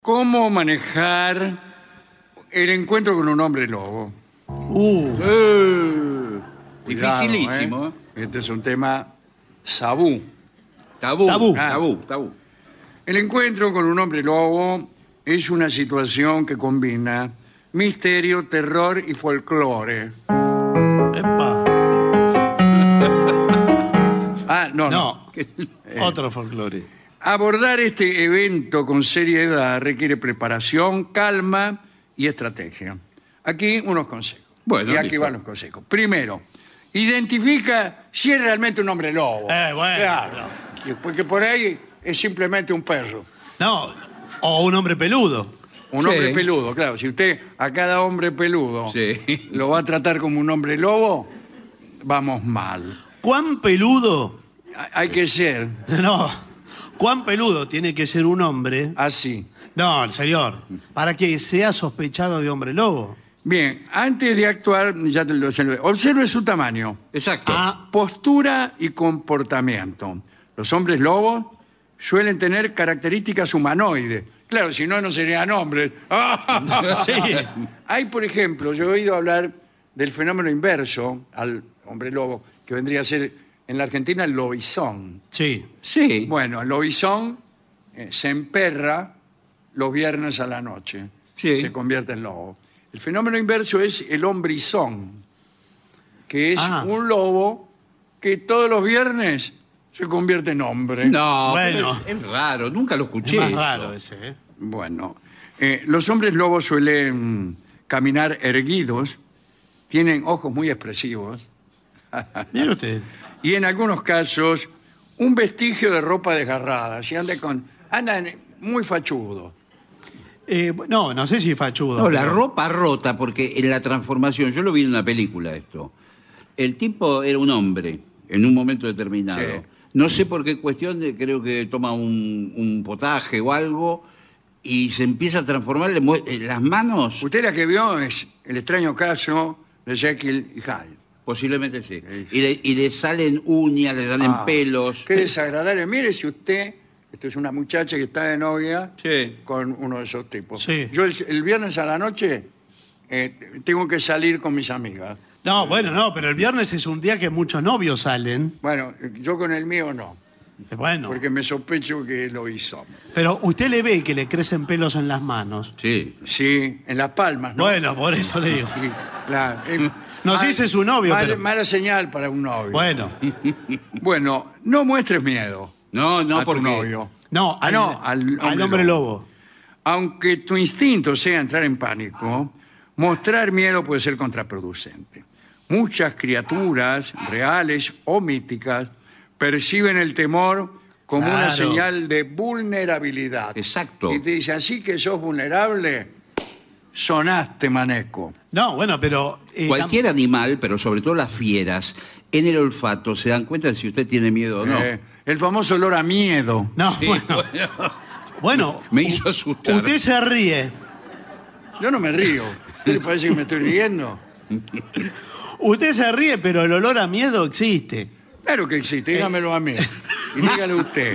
¿Cómo manejar el encuentro con un hombre lobo? Dificilísimo. Cuidado, Este es un tema tabú. Tabú. El encuentro con un hombre lobo es una situación que combina misterio, terror y folclore. Epa. No. No, otro folclore. Abordar este evento con seriedad requiere preparación, calma y estrategia. Aquí unos consejos. Bueno, y aquí listo. van los consejos. Primero, identifica si es realmente un hombre lobo. Bueno. Claro. Porque por ahí es simplemente un perro. No, o un hombre peludo. Un Sí. hombre peludo, claro. Si usted a cada hombre peludo Sí. lo va a tratar como un hombre lobo, vamos mal. ¿Cuán peludo? Hay que ser No. ¿Cuán peludo tiene que ser un hombre? así. No, señor. Para que sea sospechado de hombre lobo. Bien, antes de actuar, ya te lo observe su tamaño, Exacto. postura y comportamiento. Los hombres lobos suelen tener características humanoides. Claro, si no, no serían hombres. Sí. Hay, por ejemplo, yo he oído hablar del fenómeno inverso al hombre lobo, que vendría a ser en la Argentina el lobizón. Sí. Sí. Bueno, el lobizón se emperra los viernes a la noche. Sí. Se convierte en lobo. El fenómeno inverso es el hombrizón, que es un lobo que todos los viernes se convierte en hombre. No, Bueno. pero es raro, nunca lo Es escuché. más eso. raro ese, ¿eh? Bueno, los hombres lobos suelen caminar erguidos, tienen ojos muy expresivos Mire usted. y en algunos casos un vestigio de ropa desgarrada. Si andan muy fachudos. No sé si fachudo. No, la pero- ropa rota, porque en la transformación, yo lo vi en una película esto. El tipo era un hombre en un momento determinado. Sí. No sé por qué cuestión, creo que toma un potaje o algo y se empieza a transformar las manos. Usted la que vio es el extraño caso de Jekyll y Hyde. Posiblemente sí. Y le salen uñas, le salen pelos. Qué desagradable. Mire si usted, esto es una muchacha que está de novia Sí. con uno de esos tipos. Sí. Yo el viernes a la noche tengo que salir con mis amigas. No, bueno, no, pero el viernes es un día que muchos novios salen. Bueno, yo con el mío no, Bueno, porque me sospecho que lo hizo. pero usted le ve que le crecen pelos en las manos. Sí. Sí, en las palmas, ¿no? Bueno, por eso le digo. Y No sé si es su novio, pero- Mala señal para un novio. Bueno, Bueno, no muestres miedo No, a tu porque novio. no, No, al hombre lobo. Aunque tu instinto sea entrar en pánico, mostrar miedo puede ser contraproducente. Muchas criaturas, reales o míticas, perciben el temor como una Claro. señal de vulnerabilidad. Exacto. Y te dicen, así que sos vulnerable, sonaste, maneco. No, bueno, pero... cualquier animal, pero sobre todo las fieras, en el olfato se dan cuenta de si usted tiene miedo o no. El famoso olor a miedo. No, Sí, bueno. Bueno, Me hizo asustar. Usted se ríe. Yo no me río. ¿Qué le parece que me estoy riendo? Usted se ríe, pero el olor a miedo existe. Claro que existe, dígamelo a mí. Y dígale usted.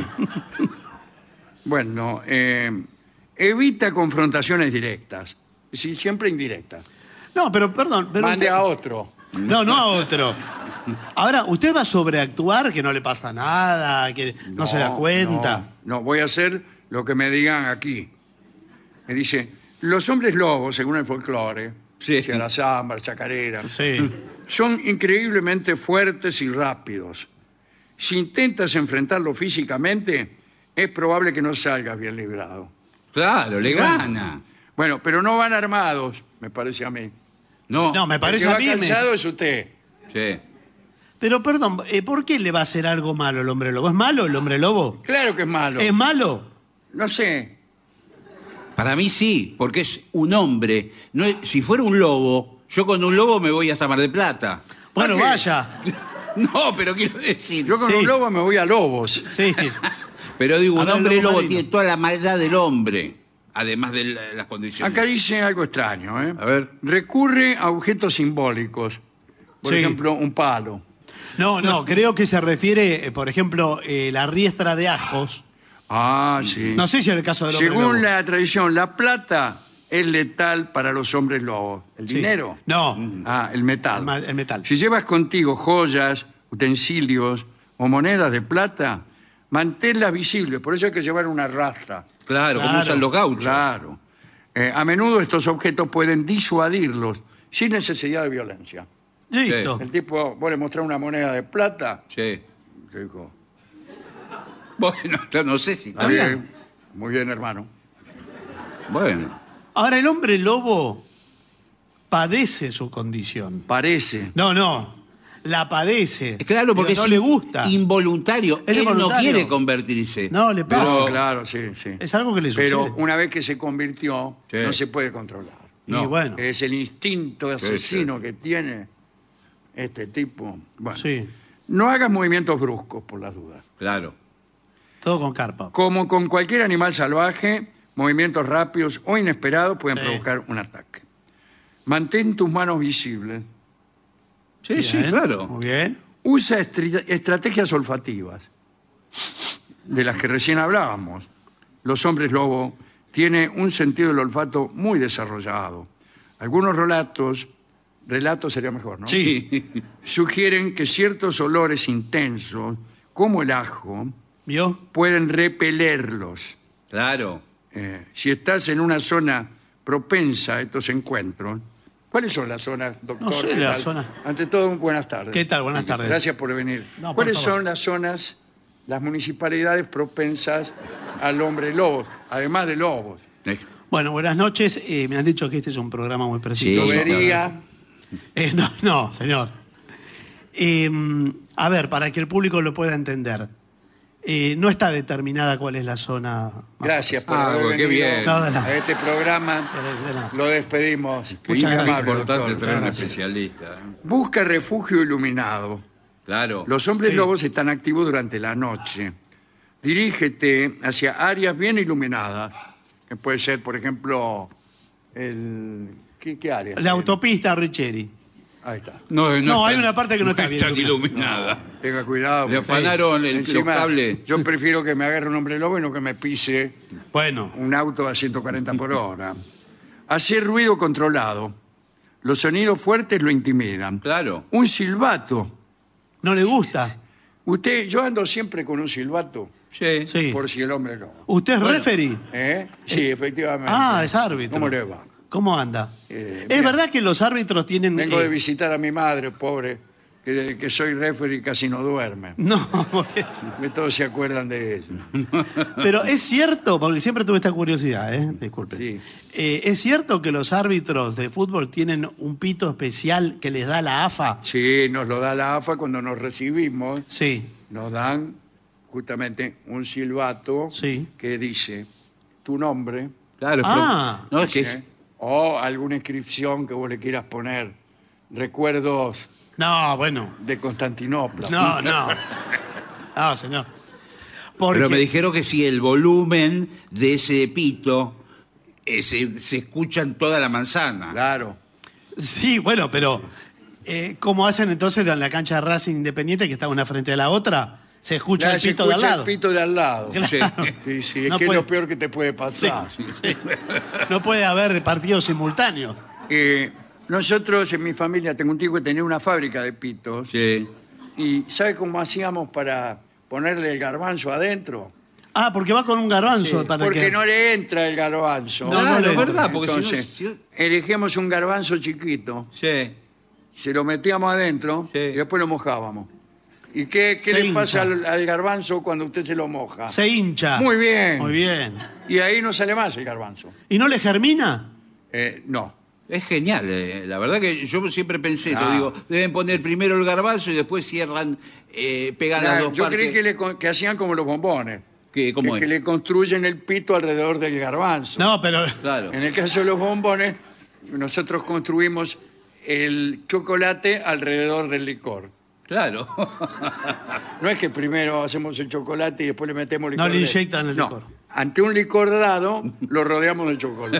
Bueno, evita confrontaciones directas. Es decir, siempre indirectas. No, pero perdón. Pero Mande usted- a otro. No, no a otro. Ahora, ¿usted va a sobreactuar que no le pasa nada, que no se da cuenta? No, voy a hacer lo que me digan aquí. Me dice, los hombres lobos, según el folclore, Sí. sea la samba, la chacarera, Sí. son increíblemente fuertes y rápidos. Si intentas enfrentarlo físicamente, es probable que no salgas bien librado. Claro, le gana. Bueno, pero no van armados, me parece a mí. No. No, me parece el que a va mí. calzado es usted. Sí. Pero perdón, ¿por qué le va a hacer algo malo el hombre lobo? ¿Es malo el hombre lobo? Claro que es malo. ¿Es malo? No sé. Para mí sí, porque es un hombre. No es- si fuera un lobo, yo con un lobo me voy hasta Mar del Plata. Bueno, ¿Por qué? vaya. No, pero quiero decir. Yo con Sí. un lobo me voy a lobos. Sí. Pero digo, A un ver, hombre lobo lobo marino. tiene toda la maldad del hombre, además de las condiciones. Acá dice algo extraño, ¿eh? A ver. Recurre a objetos simbólicos. Por Sí. ejemplo, un palo. No, creo que se refiere, por ejemplo, la riestra de ajos. Ah, sí. No sé si es el caso del hombre Según lobo. la tradición, la plata es letal para los hombres lobos. ¿El Sí. dinero? No, Ah, el metal. el metal. Si llevas contigo joyas, utensilios o monedas de plata, manténlas visibles. Por eso hay que llevar una rastra. Claro, como Claro, usan los gauchos. Claro. A menudo estos objetos pueden disuadirlos sin necesidad de violencia. Listo. El tipo, vos le mostrás una moneda de plata, Sí. te dijo, Bueno, no sé si... está bien, muy bien, hermano. Bueno. Ahora, el hombre lobo padece su condición. Parece. No, la padece. Claro, porque pero no es le gusta. involuntario. Es Él no involuntario. quiere convertirse. No, le pasa. No, claro, sí, sí. Es algo que le sucede. Pero una vez que se convirtió, Sí. no se puede controlar. Y no. bueno, Es el instinto asesino sí. que tiene este tipo. Bueno, sí, no hagas movimientos bruscos, por las dudas. Claro. todo con carpa. Como con cualquier animal salvaje, movimientos rápidos o inesperados pueden Sí. provocar un ataque. Mantén tus manos visibles. Sí, sí, Bien, claro. Muy bien. Usa estrategias olfativas, de las que recién hablábamos. Los hombres lobo tienen un sentido del olfato muy desarrollado. Algunos relatos sería mejor, ¿no? Sí. Sugieren que ciertos olores intensos, como el ajo, ¿Vio? pueden repelerlos. Claro. Si estás en una zona propensa a estos encuentros, ¿cuáles son las zonas, doctor? No sé ¿Qué las tal? zonas. Ante todo, buenas tardes. ¿Qué tal? Buenas tardes. Gracias por venir. No, por ¿Cuáles favor. son las zonas, las municipalidades propensas al hombre lobo, además de lobos? Bueno, buenas noches. Me han dicho que este es un programa muy preciso. Sí. Lobería, No, señor. A ver, para que el público lo pueda entender. No está determinada cuál es la zona. gracias por Ah, haber bueno, qué venido bien. No, de nada. a este programa. De nada. Lo despedimos. Qué Muchas gracias. Es importante doctor. tener un Gracias. especialista. Busca refugio iluminado. Claro. Los hombres Sí. lobos están activos durante la noche. Dirígete hacia áreas bien iluminadas, que puede ser, por ejemplo, ¿Qué área? La autopista Richeri. Ahí está. No, está- hay una parte que no está bien iluminada. Tenga cuidado. Le porque afanaron los encima, cables. Yo prefiero que me agarre un hombre lobo y no que me pise Bueno, un auto a 140 por hora. Hacer ruido controlado. Los sonidos fuertes lo intimidan. Claro. Un silbato. no le gusta. Yo ando siempre con un silbato, Sí. Sí. por si el hombre lobo. ¿Usted es referee? Sí, efectivamente. Ah, es árbitro. ¿Cómo le va? ¿Cómo anda? Bien. ¿Es verdad que los árbitros tienen... Vengo de visitar a mi madre, pobre, que soy referee y casi no duerme. No, porque- Que todos se acuerdan de eso. pero es cierto, porque siempre tuve esta curiosidad, disculpe. Sí. ¿Es cierto que los árbitros de fútbol tienen un pito especial que les da la AFA? Sí, nos lo da la AFA cuando nos recibimos. Sí, Nos dan justamente un silbato Sí. que dice tu nombre, Claro. Ah. No, es que es... ¿eh? O alguna inscripción que vos le quieras poner. Recuerdos no, bueno, de Constantinopla. no. No, señor. Porque, Pero me dijeron que si el volumen de ese pito se escucha en toda la manzana. Claro. Sí, bueno, pero ¿cómo hacen entonces en la cancha de Racing Independiente, que está una frente a la otra? Se escucha Ya el se pito de al escucha lado. el pito de al lado. Claro. Sí, sí, No es que puede- es lo peor que te puede Sí, pasar. sí. No puede haber partidos simultáneos. Nosotros en mi familia, tengo un tío que tenía una fábrica de pitos. Sí. ¿Y sabe cómo hacíamos para ponerle el garbanzo adentro? Ah, porque va con un garbanzo para Porque que... no le entra el garbanzo. No, Claro, le es entra. verdad, porque Entonces, si no... elegíamos un garbanzo chiquito, Sí. se lo metíamos adentro Sí. y después lo mojábamos. ¿Y qué Se le hincha. pasa al garbanzo cuando usted se lo moja? Se hincha. Muy bien. Muy bien. Y ahí no sale más el garbanzo. ¿Y no le germina? No. Es genial. La verdad que yo siempre pensé, Ah. digo, deben poner primero el garbanzo y después cierran, pegan las dos Yo partes. creí que hacían como los bombones. ¿Cómo que es? le construyen el pito alrededor del garbanzo. No, pero... Claro. En el caso de los bombones, nosotros construimos el chocolate alrededor del licor. Claro. No es que primero hacemos el chocolate y después le metemos licor. No le dentro. inyectan el licor. Ante un licor dado, lo rodeamos de chocolate.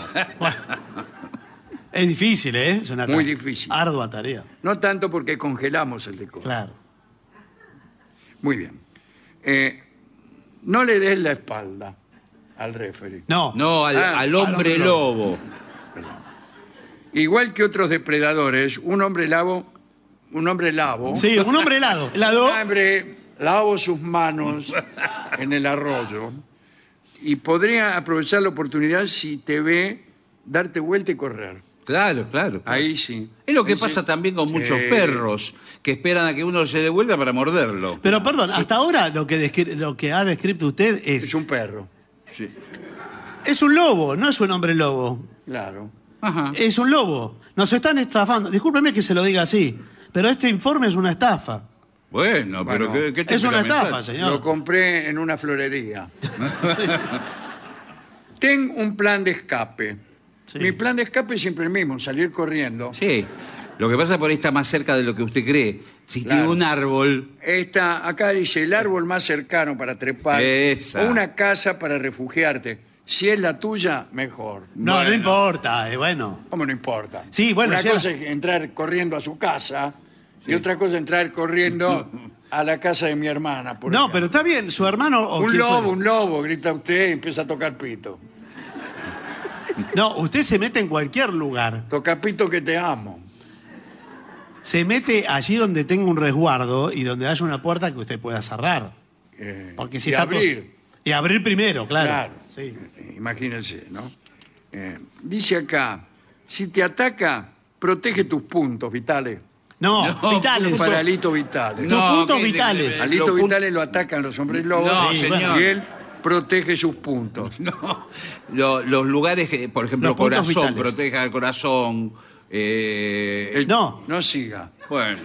Es difícil, ¿eh? Es una Muy difícil. ardua tarea. No tanto porque congelamos el licor. Claro. Muy bien. no le des la espalda al referee. No. No, al hombre lobo. Igual que otros depredadores, un hombre labo, Sí, un hombre helado. Helado. un hombre lavo sus manos en el arroyo y podría aprovechar la oportunidad si te ve darte vuelta y correr. Claro, claro. Ahí sí. Es lo que Ahí sí. pasa también con muchos Sí. perros, que esperan a que uno se devuelva para morderlo. Pero perdón, hasta ahora lo que ha descrito usted Es un perro, Sí. es un lobo, no es un hombre lobo. claro. Ajá. Es un lobo. Nos están estafando. Discúlpeme que se lo diga así, pero este informe es una estafa. Bueno, pero Bueno, ¿qué Es una temperamental? estafa, Lo señor. compré en una florería. Ten un plan de escape. Sí. Mi plan de escape es siempre el mismo, salir corriendo. Sí. Lo que pasa por ahí está más cerca de lo que usted cree. Si Claro. tiene un árbol, Acá dice el árbol más cercano para trepar Esa. o una casa para refugiarte. Si es la tuya, mejor. No, no Bueno. importa, bueno. ¿Cómo no importa? Sí, bueno, Una si cosa era- es entrar corriendo a su casa y otra cosa es entrar corriendo a la casa de mi hermana. por No, ejemplo. pero está bien, su hermano o Un quién lobo, fue. un lobo, grita usted y empieza a tocar pito. No, usted se mete en cualquier lugar. Toca pito que te amo. Se mete allí donde tenga un resguardo y donde haya una puerta que usted pueda cerrar. Porque si y está to- abrir. Y abrir primero, claro. Claro. Sí. Sí, imagínense, ¿no? Dice acá, si te ataca, protege tus puntos vitales. No, No, vitales. Para alitos vitales. Tus puntos ¿qué- vitales. Alitos los vitales lo atacan los hombres lobos No, y señor. él protege sus puntos. No, los lugares, por ejemplo, Los puntos corazón, vitales. proteja el corazón. No. No siga. Bueno,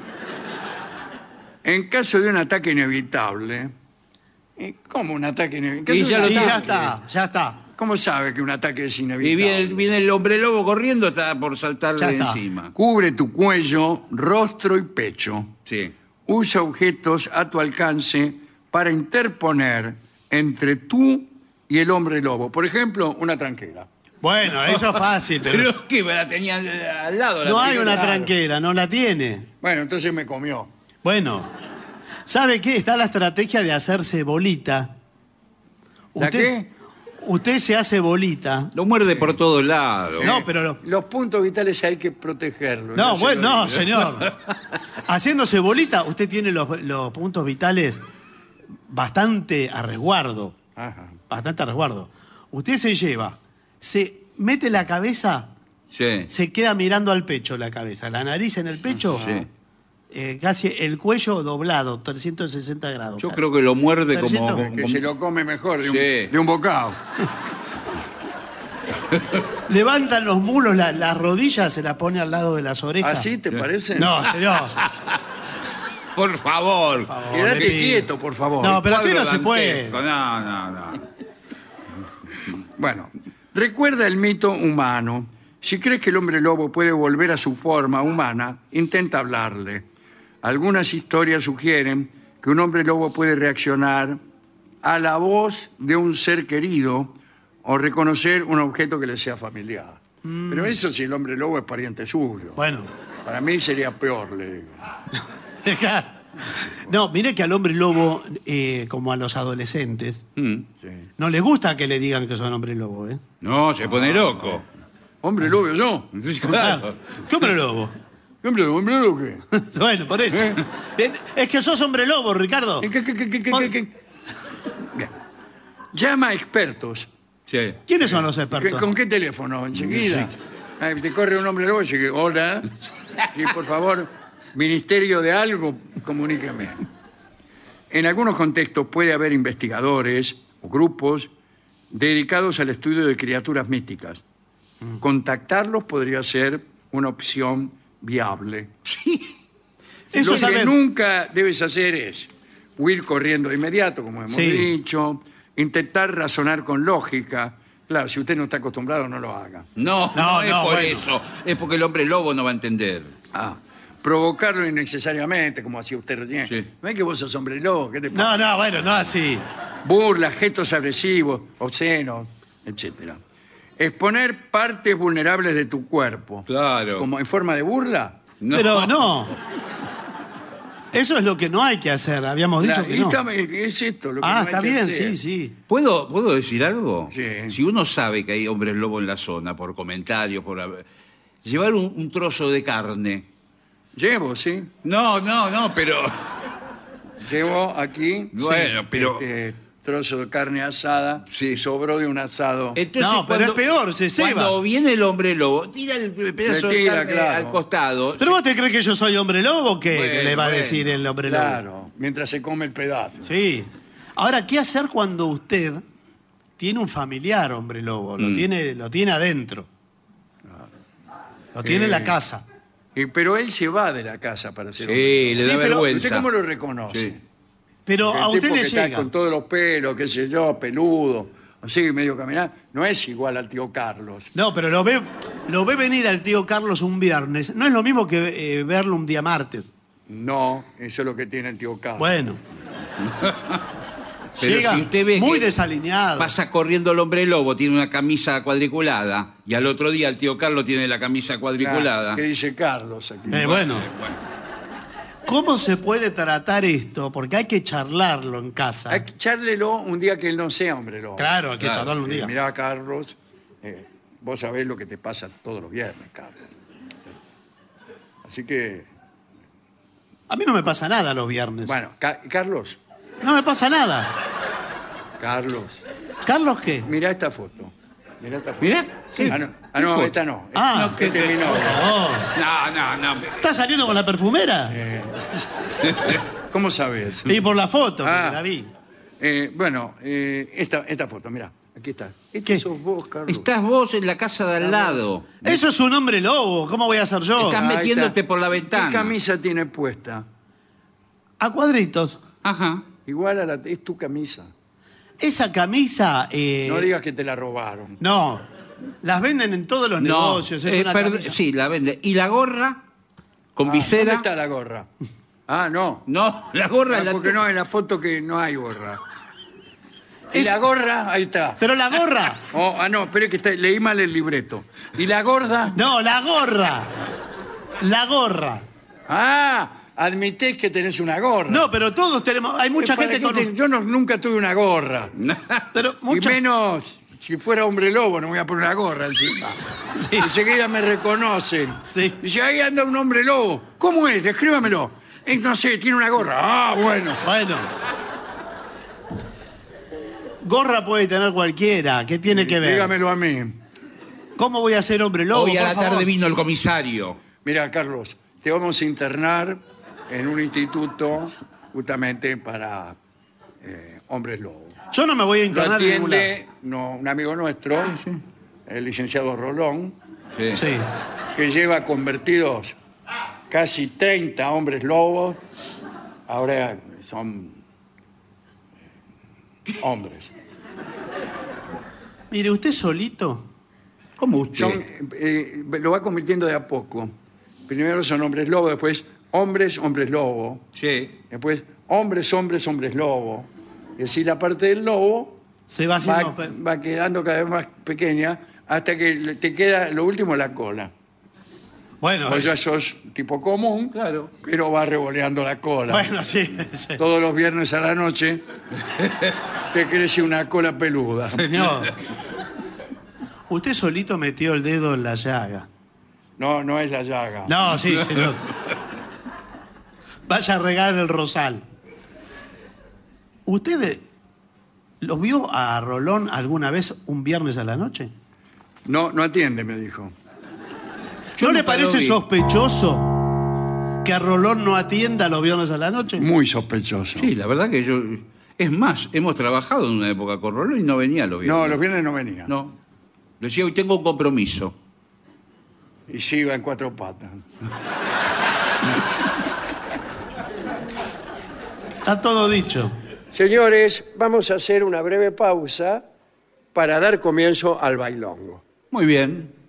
En caso de un ataque inevitable, ¿cómo un ataque inevitable? Y ya lo Y ya ataque. está, ya está. ¿Cómo sabe que un ataque es y inevitable? viene el hombre lobo corriendo, está por saltarle Ya está. encima. Cubre tu cuello, rostro y pecho. Sí. Usa objetos a tu alcance para interponer entre tú y el hombre lobo. Por ejemplo, una tranquera. Bueno, eso es fácil, pero Pero que me la tenía al lado. no hay una claro. tranquera, no la tiene. Bueno, entonces me comió. Bueno, ¿sabe qué? Está la estrategia de hacerse bolita. ¿La qué? Usted se hace bolita. Lo muerde por todos lados. No, pero Los puntos vitales hay que protegerlos. No, se bueno, lo no, digo. señor. Haciéndose bolita, usted tiene los puntos vitales bastante a resguardo. Ajá. Bastante a resguardo. Usted se lleva, se mete la cabeza, Sí. se queda mirando al pecho la cabeza, la nariz en el pecho, Sí. casi el cuello doblado, 360 grados. Yo casi. creo que lo muerde 300, como... Que se lo come mejor Sí. de un bocado. Levantan los mulos, las rodillas, se las pone al lado de las orejas. ¿Así te parece? No, señor. Por favor. Quédate le pido. quieto, por favor. No, pero así no Cuadro se puede. dantesco. No. Bueno, recuerda el mito humano. Si crees que el hombre lobo puede volver a su forma humana, intenta hablarle. Algunas historias sugieren que un hombre lobo puede reaccionar a la voz de un ser querido o reconocer un objeto que le sea familiar. Pero eso si el hombre lobo es pariente suyo. Bueno. Para mí sería peor, le digo. No, mire que al hombre lobo, como a los adolescentes, no les gusta que le digan que son hombre lobo, ¿eh? No, se pone loco. ¿Hombre lobo yo? Claro. ¿Qué hombre lobo? ¿Hombre lobo qué? Bueno, por eso. Es que sos hombre lobo, Ricardo. ¿Qué? Bien. Llama a expertos. Sí. ¿Quiénes son los expertos? ¿Con qué teléfono? Enseguida. Ay, te corre un hombre lobo y dice, hola. Sí, por favor, ministerio de algo, comuníqueme. En algunos contextos puede haber investigadores o grupos dedicados al estudio de criaturas místicas. Contactarlos podría ser una opción viable. Eso Lo que saben. nunca debes hacer es huir corriendo de inmediato, como hemos Sí. dicho, intentar razonar con lógica. Claro, si usted no está acostumbrado, no lo haga. No, No, es no, por bueno. eso. Es porque el hombre lobo no va a entender. Provocarlo innecesariamente, como hacía usted recién. Sí. ¿Ves que vos sos hombre lobo? ¿Qué te pasa? No, bueno, no así. Burlas, gestos agresivos, obscenos, etc. Exponer partes vulnerables de tu cuerpo. Claro. Como en forma de burla. No. Pero no. Eso es lo que no hay que hacer. Habíamos dicho que no. Es esto lo que no hay Está que bien, hacer. sí, sí. ¿Puedo decir algo? Sí. Si uno sabe que hay hombres lobo en la zona, por comentarios, llevar un trozo de carne. Llevo, sí. No, pero... Llevo aquí Bueno, pero... trozo de carne asada Sí. que sobró de un asado. Entonces, No, pero es peor, se ceba. Cuando viene el hombre lobo, tira el pedazo Le tira, de carne claro. al costado. ¿Pero vos te crees que yo soy hombre lobo? ¿Qué Bueno, le va a bueno. decir el hombre lobo? Claro, mientras se come el pedazo. Sí. Ahora, ¿qué hacer cuando usted tiene un familiar hombre lobo? Lo tiene adentro. Lo tiene en la casa. Pero él se va de la casa para hacer Sí, le da pero vergüenza. ¿Usted cómo lo reconoce? Sí. Pero El a usted tipo le que está llega. con todos los pelos, qué sé yo, peludo, así, medio caminar, no es igual al tío Carlos. No, pero lo ve venir al tío Carlos un viernes. No es lo mismo que verlo un día martes. No, eso es lo que tiene el tío Carlos. Bueno. Pero Llega si usted ve muy que desalineado. pasa corriendo el hombre lobo, tiene una camisa cuadriculada, y al otro día el tío Carlos tiene la camisa cuadriculada. ¿Qué dice Carlos aquí? Bueno. ¿Cómo se puede tratar esto? Porque hay que charlarlo en casa. Hay que echárlelo un día que él no sea hombre lobo. Claro, hay que Claro. charlarlo un día. Mirá, Carlos, vos sabés lo que te pasa todos los viernes, Carlos. Así que, A mí no me pasa nada los viernes. bueno, Carlos, No me pasa nada. Carlos, ¿Carlos qué? mirá esta foto. Mirá esta foto. Mirá, sí. Ah, no, ¿Qué foto? esta no. Ah, Este es mi novia. Oh, No. ¿estás saliendo con la perfumera? ¿Cómo sabes? Sí, por la foto, Ah. porque la vi. Bueno, esta foto, mirá, aquí está. ¿Qué? Sos vos, Carlos. Estás vos en la casa de al lado. Eso es un hombre lobo. ¿Cómo voy a ser yo? Estás Ahí metiéndote está. por la ventana. ¿Qué camisa tiene puesta? A cuadritos. Ajá. Igual a es tu camisa. Esa camisa... No digas que te la robaron. No. Las venden en todos los negocios. Es una camisa. Sí, la vende. ¿Y la gorra? ¿Con ¿Dónde visera? está la gorra? Ah, no. No, la gorra es la Porque no, en la foto que no hay gorra. ¿Y Es- la gorra? Ahí está. Pero la gorra. No, espere que leí mal el libreto. ¿Y la gorda? No, la gorra. La gorra. Ah, admités que tenés una gorra. No, pero todos tenemos... Hay mucha ¿Para gente qué con... Yo nunca tuve una gorra. Pero Y mucha... menos si fuera hombre lobo, no me voy a poner una gorra encima. Sí. Enseguida me reconocen. Sí. Dice, ahí anda un hombre lobo. ¿Cómo es? Descríbamelo. No sé, tiene una gorra. Ah, bueno. Bueno. Gorra puede tener cualquiera. ¿Qué tiene que ver? Dígamelo a mí. ¿Cómo voy a ser hombre lobo? Hoy a por la favor? tarde vino el comisario. Mira, Carlos, te vamos a internar en un instituto justamente para hombres lobos. Yo no me voy a Lo internar en ningún lado. atiende un amigo nuestro, el licenciado Rolón, Sí. Sí. que lleva convertidos casi 30 hombres lobos. Ahora son hombres. Mire, usted solito. ¿Cómo usted? Son, lo va convirtiendo de a poco. Primero son hombres lobos, después hombres lobo, Sí. después hombres lobo. Y así la parte del lobo Se va haciendo... va quedando cada vez más pequeña hasta que te queda lo último la cola. Bueno, Vos ya sos tipo común, Claro. pero va revoleando la cola. bueno, sí, sí. Todos los viernes a la noche te crece una cola peluda. Señor. Usted solito metió el dedo en la llaga. No, no es la llaga. No, sí, señor. Vaya a regar el rosal. ¿Usted lo vio a Rolón alguna vez un viernes a la noche? No, no atiende, me dijo. Yo ¿No le nunca lo parece vi. sospechoso que a Rolón no atienda los viernes a la noche? Muy sospechoso. Sí, la verdad que yo... Es más, hemos trabajado en una época con Rolón y no venía los viernes. No, los viernes no venía. No. Decía, hoy tengo un compromiso. Y sí iba en 4 patas. Está todo dicho. Señores, vamos a hacer una breve pausa para dar comienzo al bailongo. Muy bien.